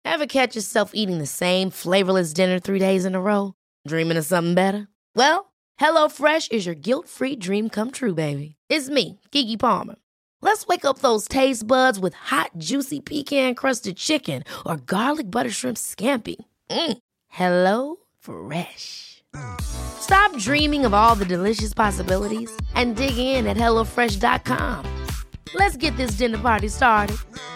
Ever catch yourself eating the same flavorless dinner 3 days in a row? Dreaming of something better? Well, HelloFresh is your guilt-free dream come true, baby. It's me, Keke Palmer. Let's wake up those taste buds with hot, juicy pecan-crusted chicken or garlic butter shrimp scampi. Hello Fresh. Stop dreaming of all the delicious possibilities and dig in at HelloFresh.com. Let's get this dinner party started.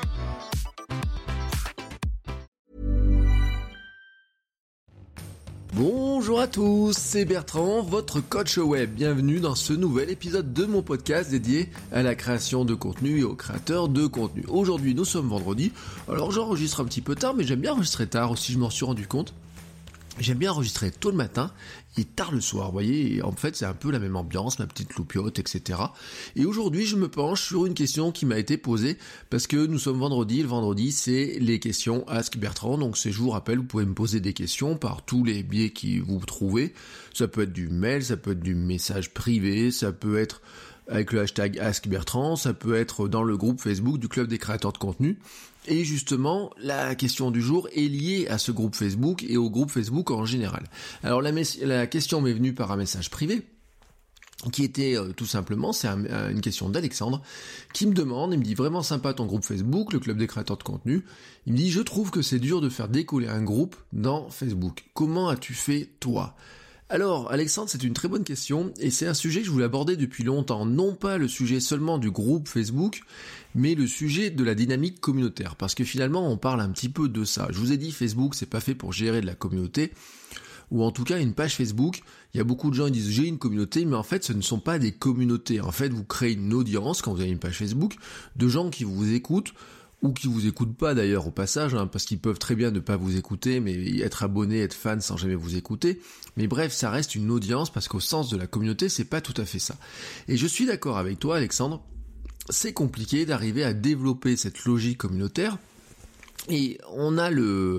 Bonjour à tous, c'est Bertrand, votre coach web. Bienvenue dans ce nouvel épisode de mon podcast dédié à la création de contenu et aux créateurs de contenu. Aujourd'hui, nous sommes vendredi. Alors j'enregistre un petit peu tard, mais j'aime bien enregistrer tard aussi, je m'en suis rendu compte. J'aime bien enregistrer tôt le matin et tard le soir, vous voyez, et en fait c'est un peu la même ambiance, ma petite loupiote, etc. Et aujourd'hui je me penche sur une question qui m'a été posée, parce que nous sommes vendredi, le vendredi c'est les questions Ask Bertrand, donc je vous rappelle, vous pouvez me poser des questions par tous les biais qui vous trouvez, ça peut être du mail, ça peut être du message privé, ça peut être avec le hashtag Ask Bertrand, ça peut être dans le groupe Facebook du Club des créateurs de contenu. Et justement, la question du jour est liée à ce groupe Facebook et au groupe Facebook en général. Alors la question m'est venue par un message privé, qui était tout simplement, c'est une question d'Alexandre, qui me demande, il me dit vraiment sympa ton groupe Facebook, le Club des créateurs de contenu, il me dit je trouve que c'est dur de faire décoller un groupe dans Facebook. Comment as-tu fait toi ? Alors, Alexandre, c'est une très bonne question, et c'est un sujet que je voulais aborder depuis longtemps, non pas le sujet seulement du groupe Facebook, mais le sujet de la dynamique communautaire, parce que finalement, on parle un petit peu de ça. Je vous ai dit, Facebook, c'est pas fait pour gérer de la communauté, ou en tout cas, une page Facebook, il y a beaucoup de gens qui disent « j'ai une communauté », mais en fait, ce ne sont pas des communautés. En fait, vous créez une audience, quand vous avez une page Facebook, de gens qui vous écoutent, ou qui vous écoutent pas d'ailleurs au passage, parce qu'ils peuvent très bien ne pas vous écouter, mais être abonné, être fan sans jamais vous écouter. Mais bref, ça reste une audience, parce qu'au sens de la communauté, c'est pas tout à fait ça. Et je suis d'accord avec toi, Alexandre, c'est compliqué d'arriver à développer cette logique communautaire, et on a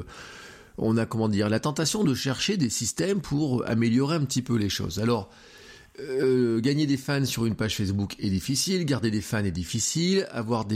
la tentation de chercher des systèmes pour améliorer un petit peu les choses. Alors, gagner des fans sur une page Facebook est difficile, garder des fans est difficile, avoir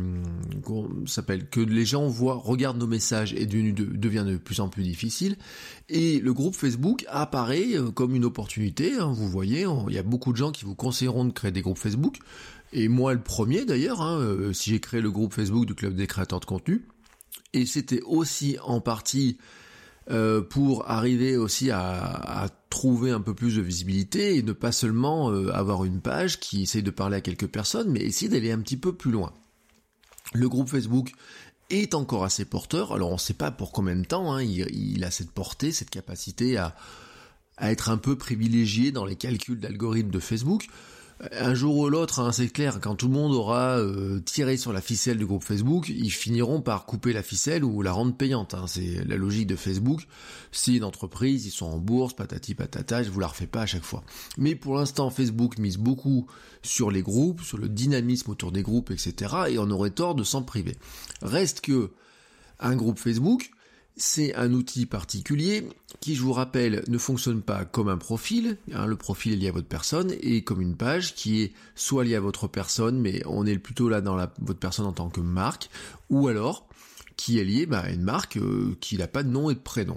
que les gens regardent nos messages devient de plus en plus difficile, et le groupe Facebook apparaît comme une opportunité, vous voyez, il y a beaucoup de gens qui vous conseilleront de créer des groupes Facebook, et moi le premier d'ailleurs, si j'ai créé le groupe Facebook du Club des créateurs de contenu, et c'était aussi en partie pour arriver aussi à trouver un peu plus de visibilité et ne pas seulement avoir une page qui essaye de parler à quelques personnes, mais essayer d'aller un petit peu plus loin. Le groupe Facebook est encore assez porteur, alors on ne sait pas pour combien de temps, il a cette portée, cette capacité à être un peu privilégié dans les calculs d'algorithmes de Facebook. Un jour ou l'autre, c'est clair, quand tout le monde aura tiré sur la ficelle du groupe Facebook, ils finiront par couper la ficelle ou la rendre payante. C'est la logique de Facebook. C'est une entreprise, ils sont en bourse, patati patata, je vous la refais pas à chaque fois. Mais pour l'instant, Facebook mise beaucoup sur les groupes, sur le dynamisme autour des groupes, etc. Et on aurait tort de s'en priver. Reste que un groupe Facebook, c'est un outil particulier qui, je vous rappelle, ne fonctionne pas comme un profil. Le profil est lié à votre personne, et comme une page qui est soit liée à votre personne, mais on est plutôt là dans votre personne en tant que marque, ou alors qui est lié à une marque qui n'a pas de nom et de prénom.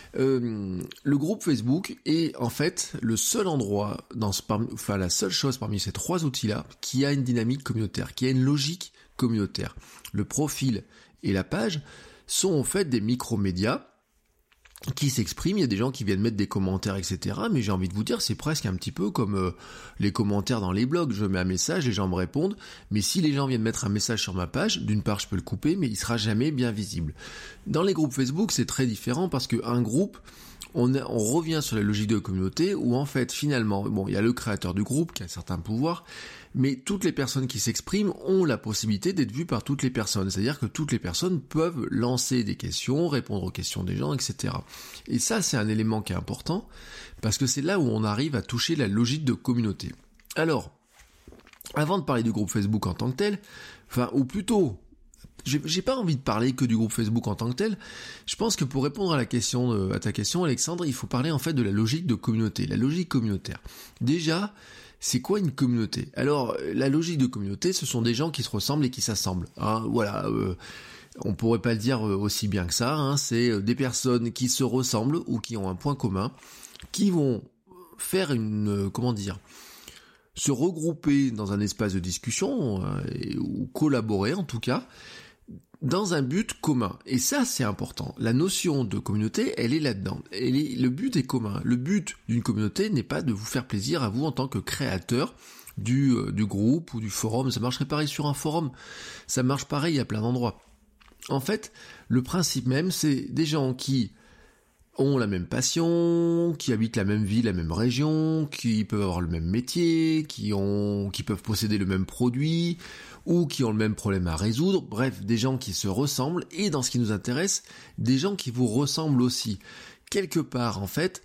Le groupe Facebook est en fait le seul endroit, la seule chose parmi ces trois outils-là qui a une dynamique communautaire, qui a une logique communautaire. Le profil et la page sont en fait des micro-médias qui s'expriment, il y a des gens qui viennent mettre des commentaires, etc. Mais j'ai envie de vous dire, c'est presque un petit peu comme les commentaires dans les blogs. Je mets un message, les gens me répondent, mais si les gens viennent mettre un message sur ma page, d'une part je peux le couper, mais il sera jamais bien visible. Dans les groupes Facebook, c'est très différent, parce qu'un groupe, on revient sur la logique de communauté, où en fait, finalement, il y a le créateur du groupe qui a un certain pouvoir, mais toutes les personnes qui s'expriment ont la possibilité d'être vues par toutes les personnes. C'est-à-dire que toutes les personnes peuvent lancer des questions, répondre aux questions des gens, etc. Et ça, c'est un élément qui est important, parce que c'est là où on arrive à toucher la logique de communauté. Alors, avant de parler du groupe Facebook en tant que tel, ou plutôt, j'ai pas envie de parler que du groupe Facebook en tant que tel. Je pense que pour répondre à ta question, Alexandre, il faut parler en fait de la logique de communauté, la logique communautaire. Déjà, c'est quoi une communauté ? Alors, la logique de communauté, ce sont des gens qui se ressemblent et qui s'assemblent. On pourrait pas le dire aussi bien que ça, hein, c'est des personnes qui se ressemblent ou qui ont un point commun, qui vont faire se regrouper dans un espace de discussion, ou collaborer en tout cas, dans un but commun. Et ça, c'est important. La notion de communauté, elle est là-dedans. Le but est commun. Le but d'une communauté n'est pas de vous faire plaisir à vous en tant que créateur du groupe ou du forum. Ça marcherait pareil sur un forum. Ça marche pareil à plein d'endroits. En fait, le principe même, c'est des gens qui ont la même passion, qui habitent la même ville, la même région, qui peuvent avoir le même métier, qui peuvent posséder le même produit, ou qui ont le même problème à résoudre. Bref, des gens qui se ressemblent, et dans ce qui nous intéresse, des gens qui vous ressemblent aussi. Quelque part, en fait,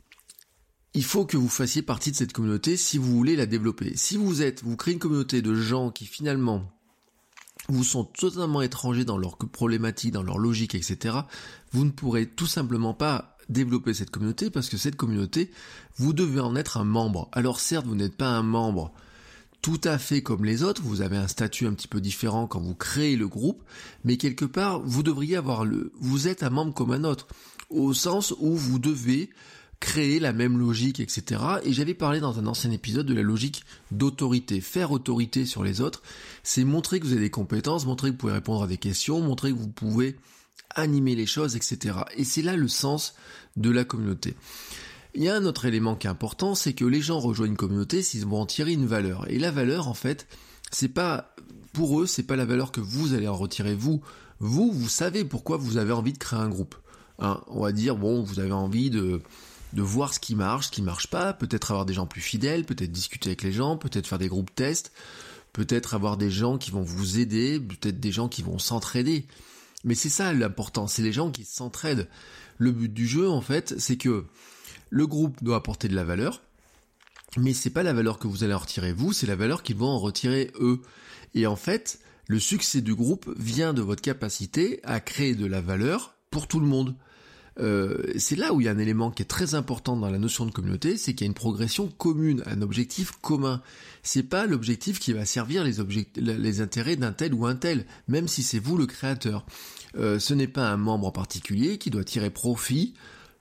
il faut que vous fassiez partie de cette communauté si vous voulez la développer. Si vous créez une communauté de gens qui finalement vous sont totalement étrangers dans leurs problématiques, dans leur logique, etc., vous ne pourrez tout simplement pas développer cette communauté parce que cette communauté, vous devez en être un membre. Alors certes, vous n'êtes pas un membre tout à fait comme les autres, vous avez un statut un petit peu différent quand vous créez le groupe, mais quelque part, vous devriez vous êtes un membre comme un autre, au sens où vous devez créer la même logique, etc. Et j'avais parlé dans un ancien épisode de la logique d'autorité. Faire autorité sur les autres, c'est montrer que vous avez des compétences, montrer que vous pouvez répondre à des questions, montrer que vous pouvez animer les choses, etc. Et c'est là le sens de la communauté. Il y a un autre élément qui est important, c'est que les gens rejoignent une communauté s'ils vont en tirer une valeur. Et la valeur, en fait, pour eux, c'est pas la valeur que vous allez en retirer vous. Vous savez pourquoi vous avez envie de créer un groupe. Hein, on va dire, vous avez envie de voir ce qui marche pas, peut-être avoir des gens plus fidèles, peut-être discuter avec les gens, peut-être faire des groupes tests, peut-être avoir des gens qui vont vous aider, peut-être des gens qui vont s'entraider. Mais c'est ça l'important, c'est les gens qui s'entraident. Le but du jeu, en fait, c'est que le groupe doit apporter de la valeur, mais c'est pas la valeur que vous allez en retirer vous, c'est la valeur qu'ils vont en retirer eux. Et en fait, le succès du groupe vient de votre capacité à créer de la valeur pour tout le monde. C'est là où il y a un élément qui est très important dans la notion de communauté, c'est qu'il y a une progression commune, un objectif commun. C'est pas l'objectif qui va servir les intérêts d'un tel ou un tel, même si c'est vous le créateur. Ce n'est pas un membre en particulier qui doit tirer profit,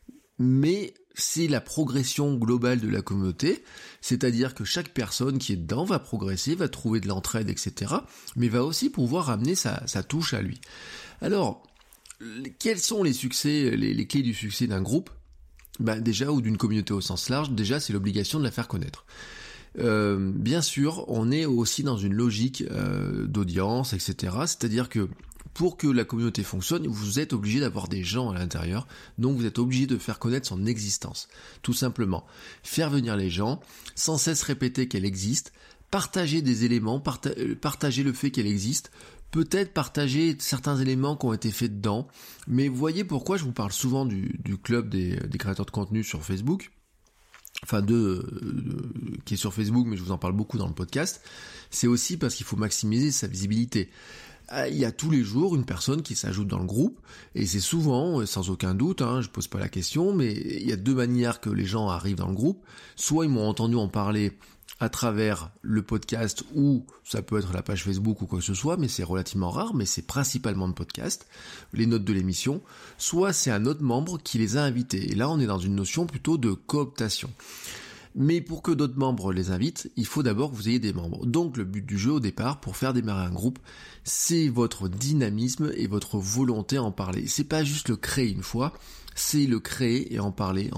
mais c'est la progression globale de la communauté, c'est-à-dire que chaque personne qui est dedans va progresser, va trouver de l'entraide, etc., mais va aussi pouvoir amener sa touche à lui. Alors, quels sont les succès, les clés du succès d'un groupe ? Déjà, ou d'une communauté au sens large, déjà c'est l'obligation de la faire connaître. Bien sûr, on est aussi dans une logique d'audience, etc., c'est-à-dire que pour que la communauté fonctionne, vous êtes obligé d'avoir des gens à l'intérieur, donc vous êtes obligé de faire connaître son existence, tout simplement. Faire venir les gens, sans cesse répéter qu'elle existe, partager des éléments, partager le fait qu'elle existe, peut-être partager certains éléments qui ont été faits dedans, mais vous voyez pourquoi je vous parle souvent du club des créateurs de contenu sur Facebook, enfin qui est sur Facebook, mais je vous en parle beaucoup dans le podcast, c'est aussi parce qu'il faut maximiser sa visibilité. Il y a tous les jours une personne qui s'ajoute dans le groupe, et c'est souvent, sans aucun doute, je pose pas la question, mais il y a deux manières que les gens arrivent dans le groupe. Soit ils m'ont entendu en parler à travers le podcast, ou ça peut être la page Facebook ou quoi que ce soit, mais c'est relativement rare, mais c'est principalement le podcast, les notes de l'émission. Soit c'est un autre membre qui les a invités, et là on est dans une notion plutôt de cooptation. Mais pour que d'autres membres les invitent, il faut d'abord que vous ayez des membres. Donc le but du jeu au départ, pour faire démarrer un groupe, c'est votre dynamisme et votre volonté à en parler. C'est pas juste le créer une fois, c'est le créer et en parler.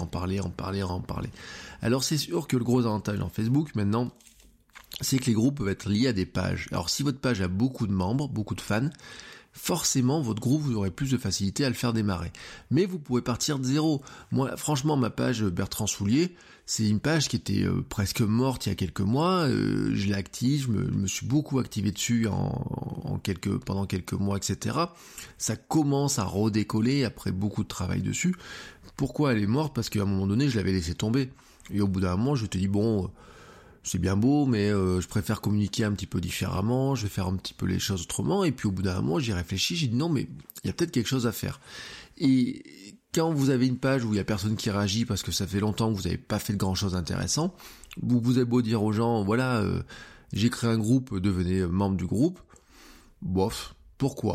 Alors c'est sûr que le gros avantage en Facebook maintenant, c'est que les groupes peuvent être liés à des pages. Alors si votre page a beaucoup de membres, beaucoup de fans, forcément votre groupe, vous aurez plus de facilité à le faire démarrer. Mais vous pouvez partir de zéro. Moi, franchement, ma page Bertrand Soulier, c'est une page qui était presque morte il y a quelques mois. Je l'ai active, je me suis beaucoup activé dessus pendant quelques mois, etc. Ça commence à redécoller après beaucoup de travail dessus. Pourquoi elle est morte ? Parce qu'à un moment donné, je l'avais laissé tomber. Et au bout d'un moment, je te dis, c'est bien beau, mais je préfère communiquer un petit peu différemment, je vais faire un petit peu les choses autrement, et puis au bout d'un moment, j'y réfléchis, j'ai dit non, mais il y a peut-être quelque chose à faire. Et quand vous avez une page où il y a personne qui réagit parce que ça fait longtemps que vous n'avez pas fait de grand chose d'intéressant, vous avez beau dire aux gens, j'ai créé un groupe, devenez membre du groupe, bof, pourquoi ?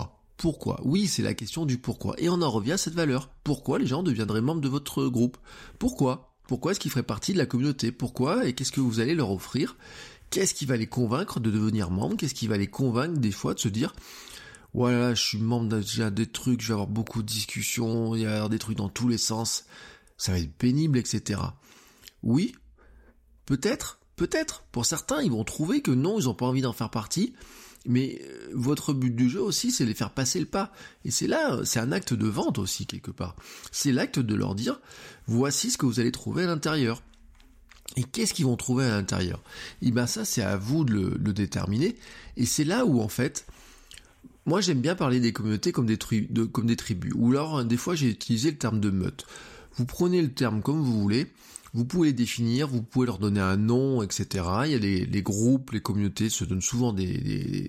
pourquoi. Oui, c'est la question du pourquoi. Et on en revient à cette valeur. Pourquoi les gens deviendraient membres de votre groupe? Pourquoi est-ce qu'ils feraient partie de la communauté? Pourquoi? Et qu'est-ce que vous allez leur offrir? Qu'est-ce qui va les convaincre de devenir membre? Qu'est-ce qui va les convaincre des fois de se dire voilà, je suis membre déjà des trucs, je vais avoir beaucoup de discussions, il va y avoir des trucs dans tous les sens, ça va être pénible, etc. Oui, peut-être. Pour certains, ils vont trouver que non, ils n'ont pas envie d'en faire partie, mais votre but du jeu aussi, c'est les faire passer le pas. Et c'est là, c'est un acte de vente aussi, quelque part. C'est l'acte de leur dire, voici ce que vous allez trouver à l'intérieur. Et qu'est-ce qu'ils vont trouver à l'intérieur? Et ben ça, c'est à vous de le déterminer. Et c'est là où, en fait, moi j'aime bien parler des communautés comme des tribus. Ou alors, des fois, j'ai utilisé le terme de meute. Vous prenez le terme comme vous voulez, vous pouvez les définir, vous pouvez leur donner un nom, etc. Il y a les groupes, les communautés se donnent souvent des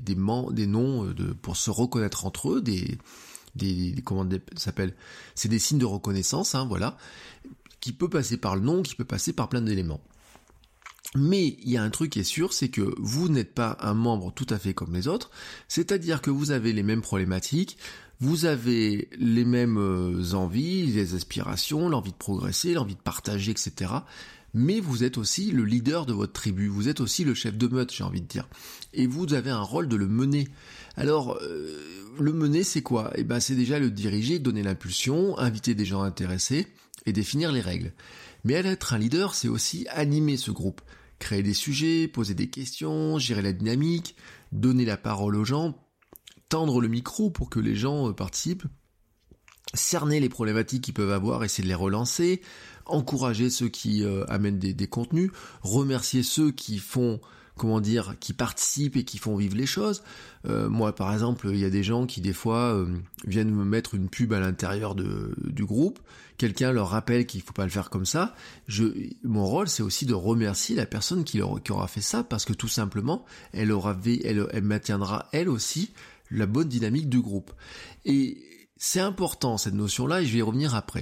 noms pour se reconnaître entre eux, comment ça s'appelle? C'est des signes de reconnaissance, voilà, qui peut passer par le nom, qui peut passer par plein d'éléments. Mais il y a un truc qui est sûr, c'est que vous n'êtes pas un membre tout à fait comme les autres, c'est-à-dire que vous avez les mêmes problématiques, vous avez les mêmes envies, les aspirations, l'envie de progresser, l'envie de partager, etc. Mais vous êtes aussi le leader de votre tribu, vous êtes aussi le chef de meute, j'ai envie de dire. Et vous avez un rôle de le mener. Alors, le mener, c'est quoi? Eh ben, c'est déjà le diriger, donner l'impulsion, inviter des gens intéressés et définir les règles. Mais être un leader, c'est aussi animer ce groupe. Créer des sujets, poser des questions, gérer la dynamique, donner la parole aux gens, tendre le micro pour que les gens participent, cerner les problématiques qu'ils peuvent avoir, essayer de les relancer, encourager ceux qui amènent des contenus, remercier ceux qui font, qui participent et qui font vivre les choses. Moi, par exemple, il y a des gens qui, des fois, viennent me mettre une pub à l'intérieur du groupe. Quelqu'un leur rappelle qu'il faut pas le faire comme ça. Mon rôle, c'est aussi de remercier la personne qui aura fait ça, parce que tout simplement, elle maintiendra, elle aussi, la bonne dynamique du groupe. Et c'est important, cette notion-là, et je vais y revenir après.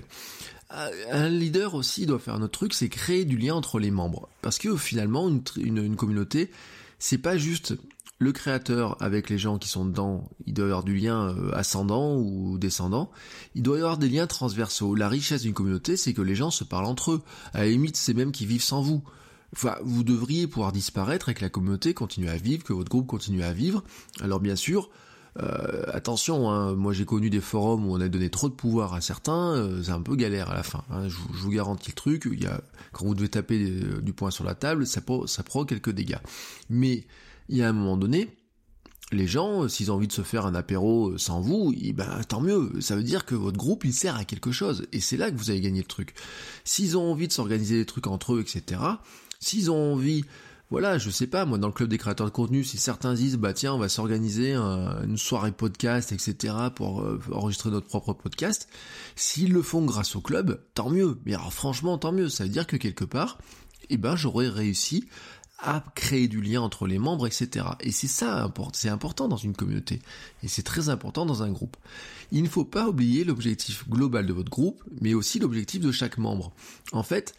Un leader aussi doit faire un autre truc, c'est créer du lien entre les membres. Parce que finalement, une communauté, c'est pas juste le créateur avec les gens qui sont dedans. Il doit y avoir du lien ascendant ou descendant. Il doit y avoir des liens transversaux. La richesse d'une communauté, c'est que les gens se parlent entre eux. À la limite, c'est même qu'ils vivent sans vous. Enfin, vous devriez pouvoir disparaître et que la communauté continue à vivre, que votre groupe continue à vivre. Alors bien sûr, attention, moi j'ai connu des forums où on a donné trop de pouvoir à certains, c'est un peu galère à la fin. Je vous garantis le truc, quand vous devez taper du poing sur la table, ça prend quelques dégâts. Mais il y a un moment donné, les gens, s'ils ont envie de se faire un apéro sans vous, tant mieux. Ça veut dire que votre groupe, il sert à quelque chose. Et c'est là que vous avez gagné le truc. S'ils ont envie de s'organiser des trucs entre eux, etc., s'ils ont envie... Voilà, je sais pas, moi dans le club des créateurs de contenu, si certains disent tiens, on va s'organiser une soirée podcast, etc. pour enregistrer notre propre podcast, s'ils le font grâce au club, tant mieux. Mais alors franchement, tant mieux. Ça veut dire que quelque part, j'aurais réussi à créer du lien entre les membres, etc. Et c'est ça, c'est important dans une communauté. Et c'est très important dans un groupe. Il ne faut pas oublier l'objectif global de votre groupe, mais aussi l'objectif de chaque membre. En fait,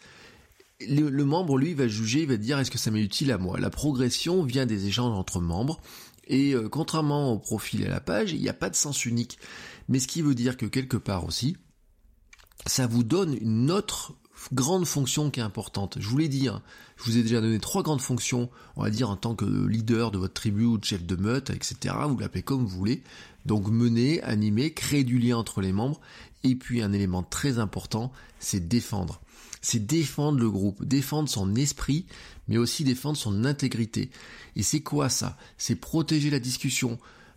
le membre, lui, va juger, il va dire est-ce que ça m'est utile à moi. La progression vient des échanges entre membres, et contrairement au profil et à la page, il n'y a pas de sens unique. Mais ce qui veut dire que quelque part aussi, ça vous donne une autre grande fonction qui est importante. Je vous l'ai dit, je vous ai déjà donné 3 grandes fonctions, on va dire en tant que leader de votre tribu ou de chef de meute, etc. Vous l'appelez comme vous voulez. Donc mener, animer, créer du lien entre les membres, et puis un élément très important, c'est défendre. C'est défendre le groupe, défendre son esprit, mais aussi défendre son intégrité. Et c'est quoi ça? C'est protéger la discussion.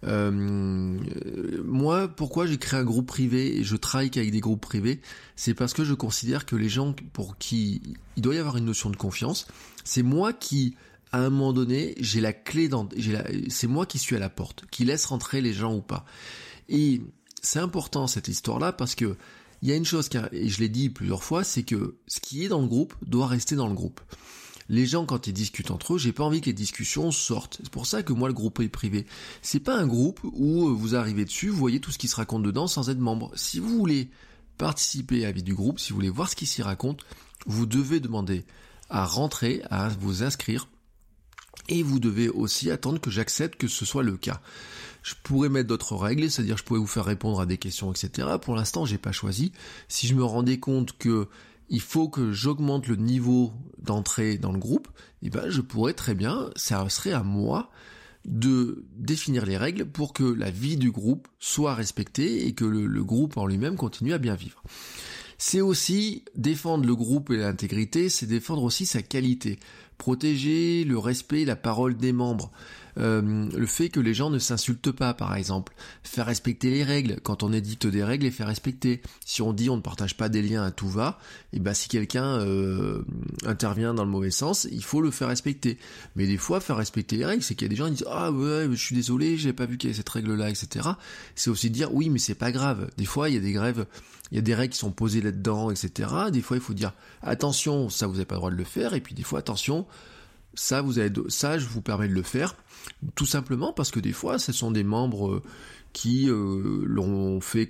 Moi, pourquoi j'ai créé un groupe privé et je travaille qu'avec des groupes privés? C'est parce que je considère que les gens pour qui il doit y avoir une notion de confiance, c'est moi qui, à un moment donné, j'ai la clé c'est moi qui suis à la porte, qui laisse rentrer les gens ou pas. Et c'est important cette histoire-là parce que il y a une chose, et je l'ai dit plusieurs fois, c'est que ce qui est dans le groupe doit rester dans le groupe. Les gens, quand ils discutent entre eux, j'ai pas envie que les discussions sortent. C'est pour ça que moi, le groupe est privé. C'est pas un groupe où vous arrivez dessus, vous voyez tout ce qui se raconte dedans sans être membre. Si vous voulez participer à la vie du groupe, si vous voulez voir ce qui s'y raconte, vous devez demander à rentrer, à vous inscrire. Et vous devez aussi attendre que j'accepte que ce soit le cas. Je pourrais mettre d'autres règles, c'est-à-dire je pourrais vous faire répondre à des questions, etc. Pour l'instant, j'ai pas choisi. Si je me rendais compte que il faut que j'augmente le niveau d'entrée dans le groupe, je pourrais très bien, ça serait à moi de définir les règles pour que la vie du groupe soit respectée et que le groupe en lui-même continue à bien vivre. C'est aussi défendre le groupe et l'intégrité, c'est défendre aussi sa qualité. Protéger le respect, la parole des membres. Le fait que les gens ne s'insultent pas, par exemple. Faire respecter les règles. Quand on édicte des règles, les faire respecter. Si on dit on ne partage pas des liens à tout va, si quelqu'un intervient dans le mauvais sens, il faut le faire respecter. Mais des fois, faire respecter les règles, c'est qu'il y a des gens qui disent ah ouais, je suis désolé, j'ai pas vu qu'il y avait cette règle-là, etc. C'est aussi dire oui, mais c'est pas grave. Des fois, il y a des grèves. Il y a des règles qui sont posées là-dedans, etc. Des fois, il faut dire attention, ça vous n'avez pas le droit de le faire. Et puis des fois, attention, ça je vous permets de le faire. Tout simplement parce que des fois, ce sont des membres qui l'ont fait,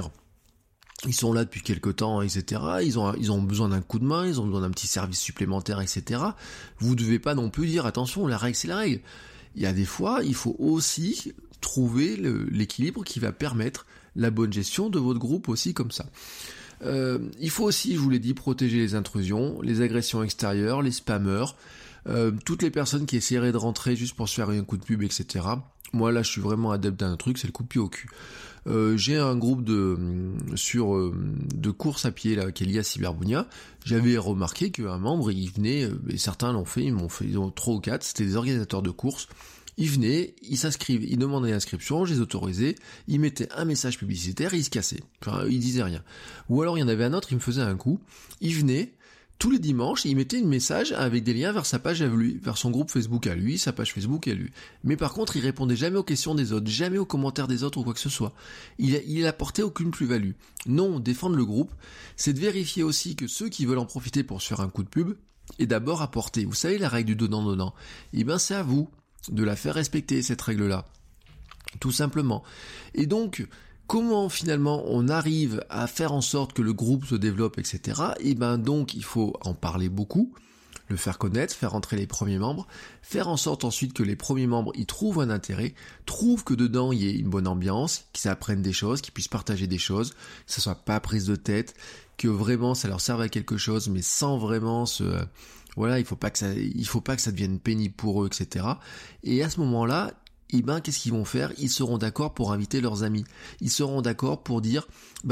ils sont là depuis quelque temps, etc. Ils ont besoin d'un coup de main, ils ont besoin d'un petit service supplémentaire, etc. Vous devez pas non plus dire attention, la règle c'est la règle. Il y a des fois, il faut aussi trouver l'équilibre qui va permettre la bonne gestion de votre groupe aussi comme ça. Il faut aussi, je vous l'ai dit, protéger les intrusions, les agressions extérieures, les spammers, toutes les personnes qui essaieraient de rentrer juste pour se faire un coup de pub, etc. Moi là, je suis vraiment adepte d'un truc, c'est le coup de pied au cul. J'ai un groupe de course à pied là qui est lié à Cyberbunia. J'avais remarqué qu'un membre, il venait, et certains l'ont fait, ils ont 3 ou 4, c'était des organisateurs de courses. Ils venaient, ils s'inscrivent, ils demandaient l'inscription, je les autorisais, ils mettaient un message publicitaire et ils se cassaient. Enfin, ils disaient rien. Ou alors il y en avait un autre, il me faisait un coup, il venait tous les dimanches, il mettait un message avec des liens vers sa page à lui, vers son groupe Facebook à lui, sa page Facebook à lui. Mais par contre, il répondait jamais aux questions des autres, jamais aux commentaires des autres ou quoi que ce soit. Il apportait aucune plus-value. Non, défendre le groupe, c'est de vérifier aussi que ceux qui veulent en profiter pour se faire un coup de pub est d'abord apporter. Vous savez la règle du donnant-donnant. C'est à vous de la faire respecter, cette règle-là. Tout simplement. Et donc, comment finalement on arrive à faire en sorte que le groupe se développe, etc. Donc il faut en parler beaucoup, le faire connaître, faire entrer les premiers membres, faire en sorte ensuite que les premiers membres y trouvent un intérêt, trouvent que dedans il y ait une bonne ambiance, qu'ils apprennent des choses, qu'ils puissent partager des choses, que ça soit pas prise de tête, que vraiment ça leur serve à quelque chose, mais sans vraiment il faut pas que ça devienne pénible pour eux, etc. Et à ce moment-là, qu'est-ce qu'ils vont faire ? Ils seront d'accord pour inviter leurs amis. Ils seront d'accord pour dire,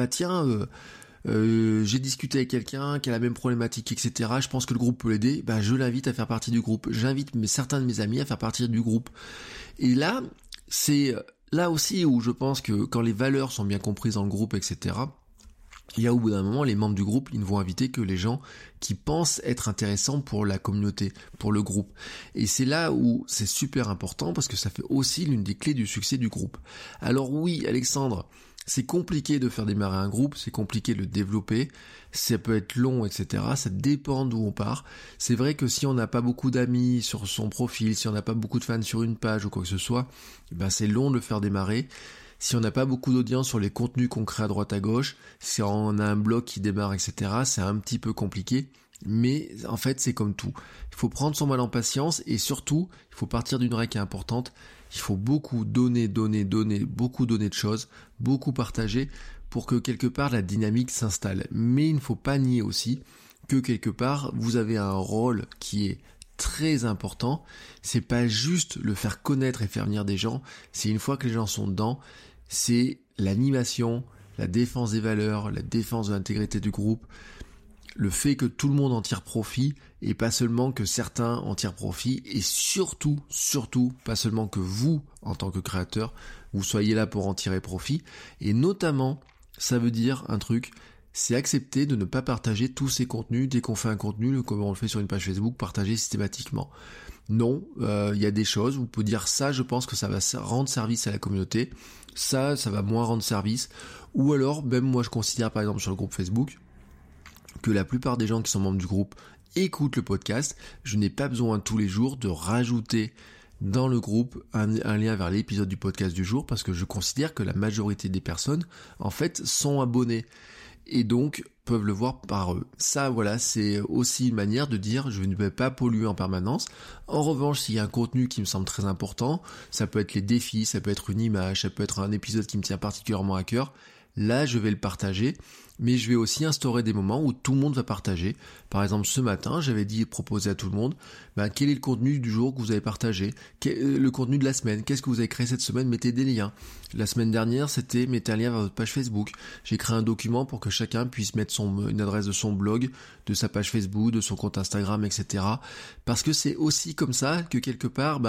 j'ai discuté avec quelqu'un qui a la même problématique, etc. Je pense que le groupe peut l'aider. Je l'invite à faire partie du groupe. J'invite certains de mes amis à faire partie du groupe. Et là, c'est là aussi où je pense que quand les valeurs sont bien comprises dans le groupe, etc., il y a au bout d'un moment, les membres du groupe, ils ne vont inviter que les gens qui pensent être intéressants pour la communauté, pour le groupe. Et c'est là où c'est super important parce que ça fait aussi l'une des clés du succès du groupe. Alors oui, Alexandre, c'est compliqué de faire démarrer un groupe, c'est compliqué de le développer, ça peut être long, etc. Ça dépend d'où on part. C'est vrai que si on n'a pas beaucoup d'amis sur son profil, si on n'a pas beaucoup de fans sur une page ou quoi que ce soit, c'est long de le faire démarrer. Si on n'a pas beaucoup d'audience sur les contenus qu'on crée à droite à gauche, si on a un blog qui démarre, etc., c'est un petit peu compliqué. Mais en fait, c'est comme tout. Il faut prendre son mal en patience et surtout, il faut partir d'une règle qui est importante. Il faut beaucoup donner, beaucoup donner de choses, beaucoup partager pour que quelque part la dynamique s'installe. Mais il ne faut pas nier aussi que quelque part, vous avez un rôle qui est très important. C'est pas juste le faire connaître et faire venir des gens. C'est une fois que les gens sont dedans, c'est l'animation, la défense des valeurs, la défense de l'intégrité du groupe, le fait que tout le monde en tire profit et pas seulement que certains en tirent profit et surtout, pas seulement que vous, en tant que créateur, vous soyez là pour en tirer profit. Et notamment, ça veut dire un truc, c'est accepter de ne pas partager tous ces contenus. Dès qu'on fait un contenu, comme on le fait sur une page Facebook, partager systématiquement. Non, il y a des choses, vous pouvez dire ça, je pense que ça va rendre service à la communauté, ça va moins rendre service. Ou alors, même moi je considère par exemple sur le groupe Facebook, que la plupart des gens qui sont membres du groupe écoutent le podcast. Je n'ai pas besoin tous les jours de rajouter dans le groupe un lien vers l'épisode du podcast du jour parce que je considère que la majorité des personnes, en fait, sont abonnées. et donc peuvent le voir par eux. Ça, voilà, c'est aussi une manière de dire je ne vais pas polluer en permanence. En revanche, s'il y a un contenu qui me semble très important, ça peut être les défis, ça peut être une image, ça peut être un épisode qui me tient particulièrement à cœur, là je vais le partager, mais je vais aussi instaurer des moments où tout le monde va partager. Par exemple, ce matin, j'avais proposé à tout le monde, quel est le contenu du jour que vous avez partagé, le contenu de la semaine, qu'est-ce que vous avez créé cette semaine, mettez des liens. La semaine dernière, c'était mettez un lien vers votre page Facebook. J'ai créé un document pour que chacun puisse mettre une adresse de son blog, de sa page Facebook, de son compte Instagram, etc. Parce que c'est aussi comme ça que quelque part,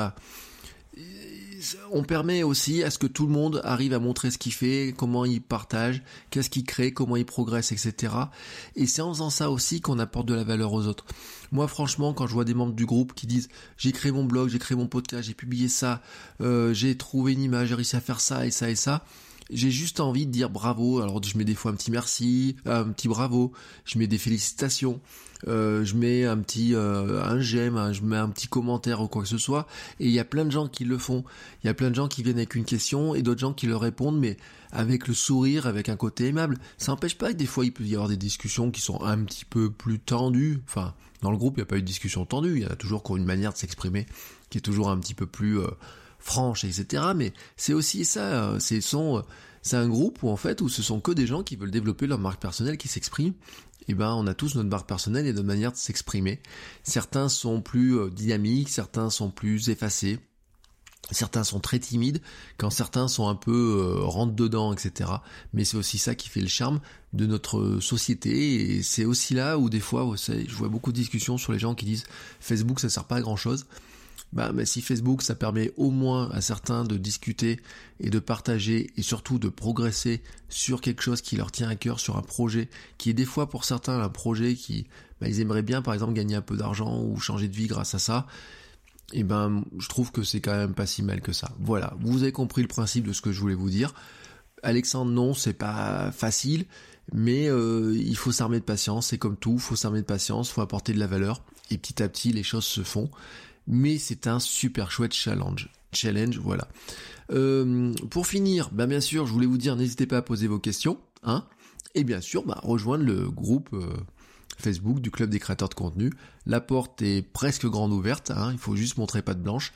on permet aussi à ce que tout le monde arrive à montrer ce qu'il fait, comment il partage, qu'est-ce qu'il crée, comment il progresse, etc. Et c'est en faisant ça aussi qu'on apporte de la valeur aux autres. Moi, franchement, quand je vois des membres du groupe qui disent « j'ai créé mon blog, j'ai créé mon podcast, j'ai publié ça, j'ai trouvé une image, j'ai réussi à faire ça et ça et ça », j'ai juste envie de dire bravo. Alors je mets des fois un petit merci, un petit bravo, je mets des félicitations, je mets un j'aime, je mets un petit commentaire ou quoi que ce soit, et il y a plein de gens qui le font. Il y a plein de gens qui viennent avec une question et d'autres gens qui leur répondent, mais avec le sourire, avec un côté aimable. Ça n'empêche pas que des fois il peut y avoir des discussions qui sont un petit peu plus tendues. Enfin, dans le groupe il n'y a pas eu de discussion tendue, il y a toujours une manière de s'exprimer qui est toujours un petit peu plus franche, etc. Mais c'est aussi ça, c'est un groupe où ce sont que des gens qui veulent développer leur marque personnelle, qui s'expriment. Et on a tous notre marque personnelle et notre manière de s'exprimer. Certains sont plus dynamiques, certains sont plus effacés, certains sont très timides, quand certains sont un peu rentre dedans, etc. Mais c'est aussi ça qui fait le charme de notre société, et c'est aussi là où des fois, je vois beaucoup de discussions sur les gens qui disent Facebook ça sert pas à grand chose. Mais si Facebook ça permet au moins à certains de discuter et de partager et surtout de progresser sur quelque chose qui leur tient à cœur, sur un projet qui est des fois pour certains un projet qui ils aimeraient bien par exemple gagner un peu d'argent ou changer de vie grâce à ça, et je trouve que c'est quand même pas si mal que ça. Voilà, vous avez compris le principe de ce que je voulais vous dire. Alexandre, non, c'est pas facile, mais il faut s'armer de patience, c'est comme tout, faut s'armer de patience, faut apporter de la valeur et petit à petit les choses se font. Mais c'est un super chouette challenge, voilà. Pour finir, bien sûr, je voulais vous dire, n'hésitez pas à poser vos questions, et bien sûr, rejoindre le groupe Facebook du Club des créateurs de contenu. La porte est presque grande ouverte, il faut juste montrer patte blanche.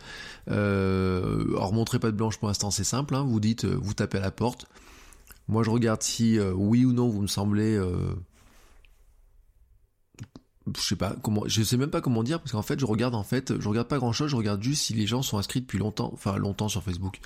Alors montrer patte blanche pour l'instant c'est simple, vous dites, vous tapez à la porte. Moi je regarde si oui ou non vous me semblez... je sais même pas comment dire, parce qu'en fait je regarde pas grand chose, je regarde juste si les gens sont inscrits depuis longtemps sur Facebook.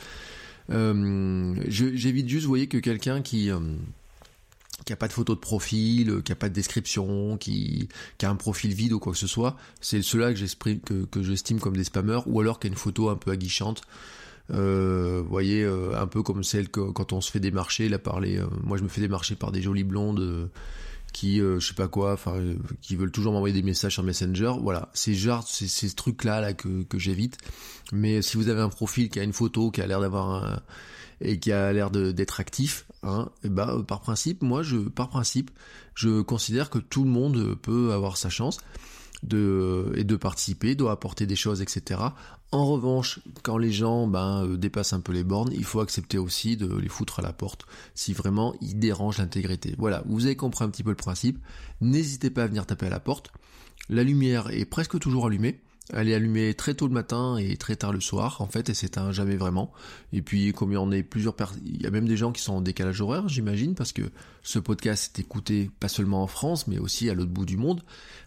J'évite juste, vous voyez, que quelqu'un qui a pas de photo de profil, qui a pas de description, qui a un profil vide ou quoi que ce soit, c'est ceux-là que j'estime comme des spammers, ou alors qui a une photo un peu aguichante. Vous voyez, un peu comme celle que quand on se fait démarcher, moi je me fais démarcher par des jolies blondes qui je sais pas quoi, qui veulent toujours m'envoyer des messages sur Messenger. Voilà, c'est ces trucs là que j'évite. Mais si vous avez un profil qui a une photo, qui a l'air d'avoir et qui a l'air d'être actif, par principe, je considère que tout le monde peut avoir sa chance de participer, doit apporter des choses, etc. En revanche, quand les gens dépassent un peu les bornes, il faut accepter aussi de les foutre à la porte si vraiment ils dérangent l'intégrité. Voilà, vous avez compris un petit peu le principe. N'hésitez pas à venir taper à la porte. La lumière est presque toujours allumée. Elle est allumée très tôt le matin et très tard le soir, en fait, et s'éteint jamais vraiment. Et puis, comme il y en a plusieurs personnes, il y a même des gens qui sont en décalage horaire, j'imagine, parce que ce podcast est écouté pas seulement en France, mais aussi à l'autre bout du monde,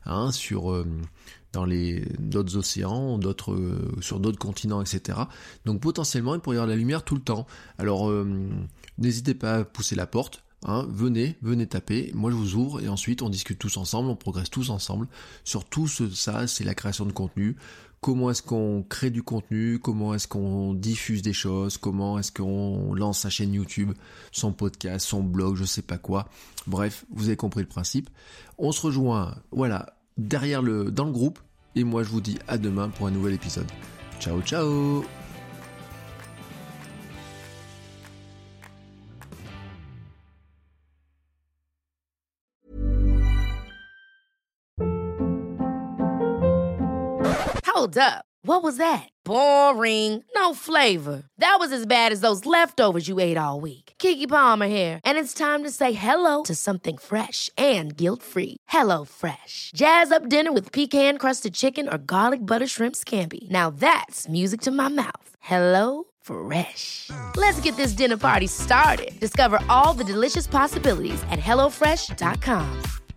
dans d'autres océans, sur d'autres continents, etc. Donc, potentiellement, il pourrait y avoir de la lumière tout le temps. Alors, n'hésitez pas à pousser la porte. Venez taper, moi je vous ouvre et ensuite on discute tous ensemble, on progresse tous ensemble sur tout ça, c'est la création de contenu. Comment est-ce qu'on crée du contenu, comment est-ce qu'on diffuse des choses, comment est-ce qu'on lance sa chaîne YouTube, son podcast, son blog, je sais pas quoi. Bref, vous avez compris le principe. On se rejoint, voilà, dans le groupe, et moi je vous dis à demain pour un nouvel épisode. Ciao ciao. Hold up. What was that? Boring. No flavor. That was as bad as those leftovers you ate all week. Keke Palmer here, and it's time to say hello to something fresh and guilt-free. Hello Fresh. Jazz up dinner with pecan-crusted chicken or garlic butter shrimp scampi. Now that's music to my mouth. Hello Fresh. Let's get this dinner party started. Discover all the delicious possibilities at hellofresh.com.